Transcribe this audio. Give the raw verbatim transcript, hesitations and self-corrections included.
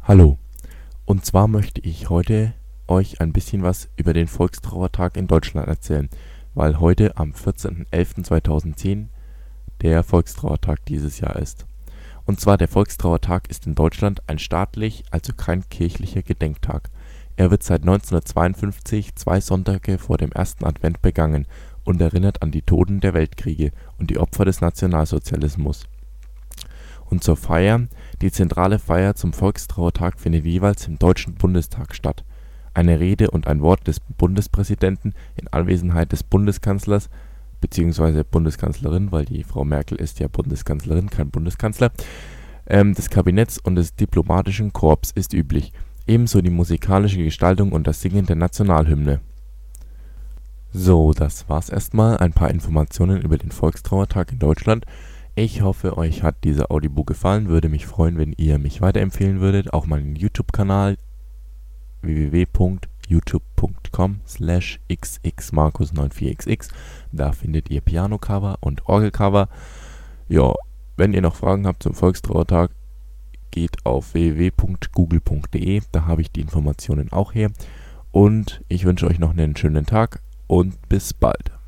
Hallo, und zwar möchte ich heute euch ein bisschen was über den Volkstrauertag in Deutschland erzählen, weil heute am vierzehnten elften zweitausendzehn der Volkstrauertag dieses Jahr ist. Und zwar der Volkstrauertag ist in Deutschland ein staatlich, also kein kirchlicher Gedenktag. Er wird seit neunzehnhundertzweiundfünfzig zwei Sonntage vor dem ersten Advent begangen und erinnert an die Toten der Weltkriege und die Opfer des Nationalsozialismus. Und zur Feier: Die zentrale Feier zum Volkstrauertag findet jeweils im Deutschen Bundestag statt. Eine Rede und ein Wort des Bundespräsidenten in Anwesenheit des Bundeskanzlers bzw. Bundeskanzlerin, weil die Frau Merkel ist ja Bundeskanzlerin, kein Bundeskanzler, ähm, des Kabinetts und des diplomatischen Korps ist üblich, ebenso die musikalische Gestaltung und das Singen der Nationalhymne. So, das war's erstmal, ein paar Informationen über den Volkstrauertag in Deutschland. Ich hoffe, euch hat dieser Audiobook gefallen, würde mich freuen, wenn ihr mich weiterempfehlen würdet, auch meinen YouTube-Kanal w w w punkt youtube punkt com slash x x markus neun vier x x. Da findet ihr Piano-Cover und Orgelcover. Ja, wenn ihr noch Fragen habt zum Volkstrauertag, geht auf w w w punkt google punkt d e, da habe ich die Informationen auch her. Und ich wünsche euch noch einen schönen Tag und bis bald.